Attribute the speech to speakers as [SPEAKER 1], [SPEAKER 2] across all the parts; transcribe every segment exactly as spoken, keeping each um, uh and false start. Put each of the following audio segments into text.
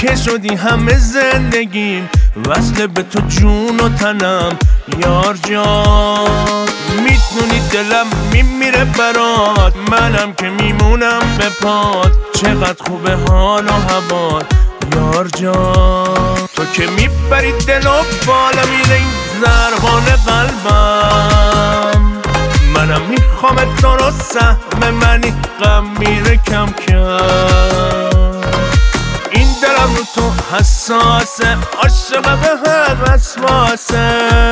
[SPEAKER 1] که شدی همه زندگیم، وصل به تو جون و تنم یار جان. میدونی دلم میمیره برات، منم که میمونم به پات. چقدر خوبه حال و هوات یار جان. تو که میبری دل و بالا میره این ضربان قلبم. منم میخوام تو رو، سهم منی غم میره کم کم. این دلم رو تو حساسه، عاشق بهت وسواسه.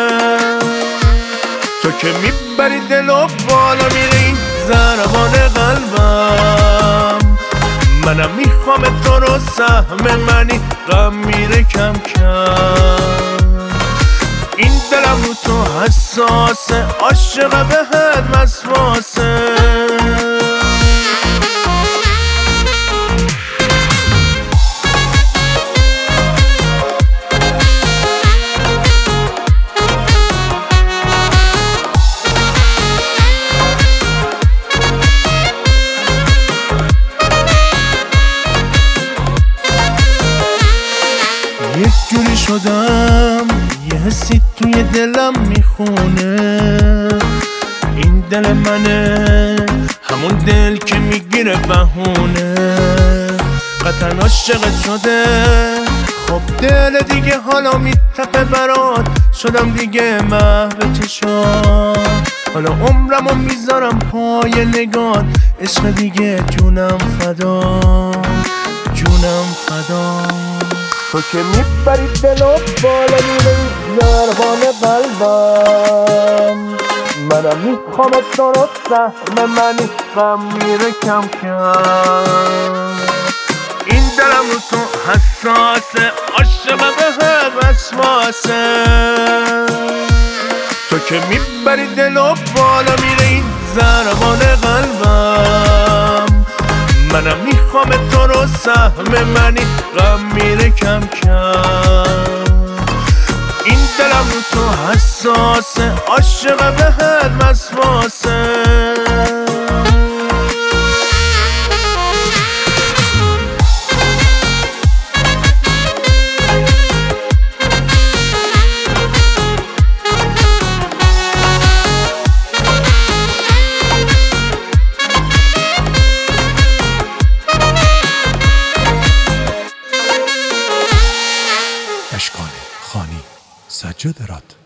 [SPEAKER 1] تو که میبری دل و بالا میره این ضربان قلبم. منم میخوام تو رو، سهم منی غم میره کم کم. این دلم رو تو حساسه، عاشق بهت وسواسه. یک جوری شدم یه حسی توی دلم میخونه. این دل منه، همون دل که میگیره بهونه. قطعا عاشقت شده، خب دل دیگه حالا میتپه برات. شدم دیگه محو چشات، حالا عمرمو میذارم پای نگات. عشق دیگه جونم فدا، جونم فدا. تو که میبری دل و بالا میره ضربان قلبم. منم میخوام تو رو، سهم منی غم میره کم کم. این دلم رو تو حساسه، عاشق بهت وسواسه. تو که میبری دل و بالا میره این ضربان قلبم. منم میخوام تو رو، سهم منی غم میره کم کم. این دلم رو تو حساسه، عاشق بهت وسواسه.
[SPEAKER 2] اشکان خانی، سجاد راد.